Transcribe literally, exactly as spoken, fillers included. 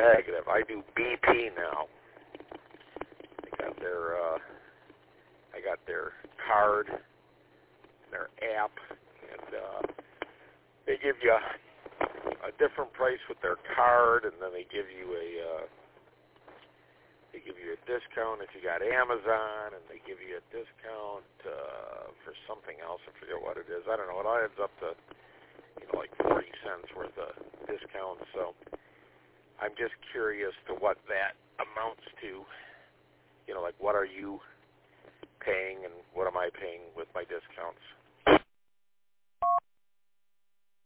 negative. I do B P now. I got their, uh, I got their card, their app, and uh, they give you a, a different price with their card, and then they give you a, uh, they give you a discount if you got Amazon, and they give you a discount uh, for something else. I forget what it is. I don't know. It all adds up to, you know, like forty cents worth of discounts. So I'm just curious to what that amounts to. You know, like what are you paying and what am I paying with my discounts?